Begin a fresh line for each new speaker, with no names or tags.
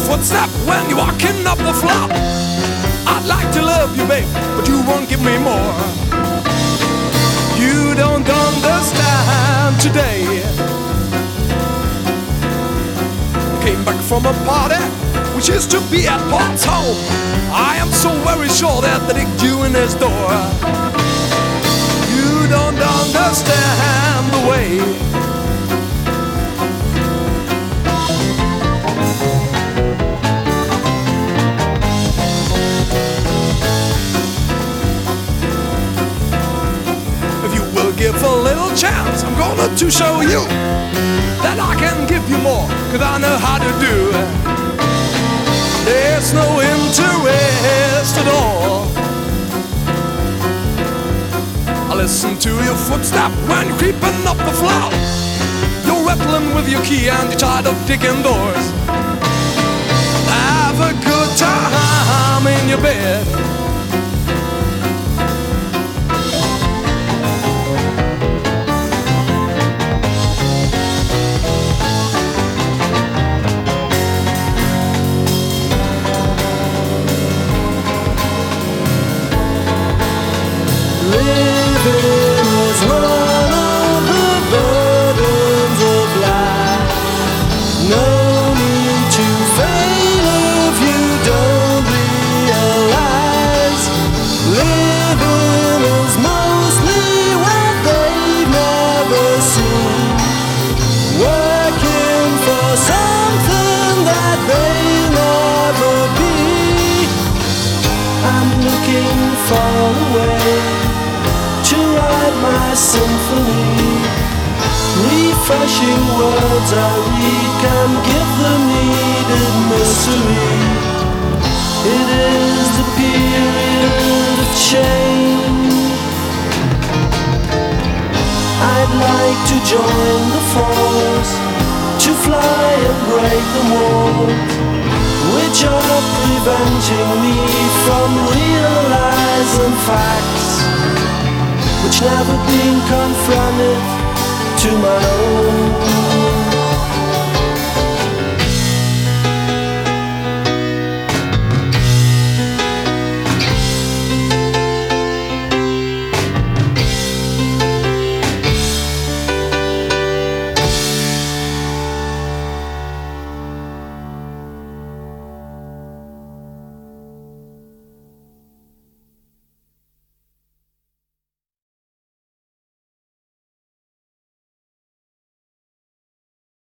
footstep when you're walking up the floor. I'd like to love you, babe, but you won't give me more. You don't understand today. Came back from a party which used to be at Paul's home. I am so very sure that they digged you in his door. You don't understand the way. If you will give a little chance, I'm gonna to show you that I can give you more, 'cause I know how to do it. There's no interest at all. I listen to your footstep when you're creeping up the floor. You're rattling with your key and you're tired of digging doors. Have a good time in your bed.
Living is one of the burdens of life. No need to fail if you don't realize. Living is mostly what they've never seen. Working for something that they'll never be. I'm looking far away to write my symphony. Refreshing words I read can give the needed mystery. It is the period of change. I'd like to join the force, to fly and break the walls which are preventing me from realizing facts which never been confronted to my own.